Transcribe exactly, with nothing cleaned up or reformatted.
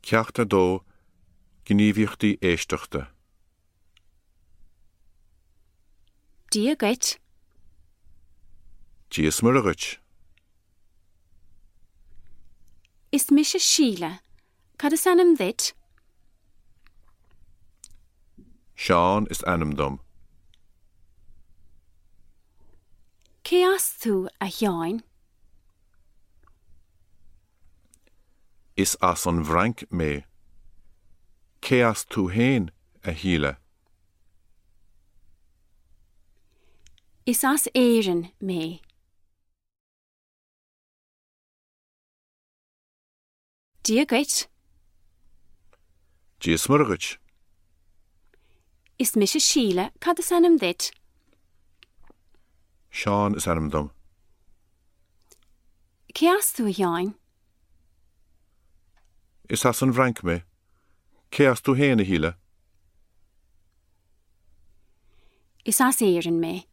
Ceachta dó gníomhíochtaí éisteachta. Dia gait. Díos muragait. Is mis a síle, cad is anam dhit? Seán is anam dom. Cé as tú a theáin? Is as an bhranc mé. Cé as tú héin a híle. Is as éireann mé. Dia gait. Díos muragait. Is mis a síle, cad is anam dhit? Seán is anam dom. Cé as tú a theáin? Is as an bhranc mé. Cé as tú héin a híle. Is as éireann mé.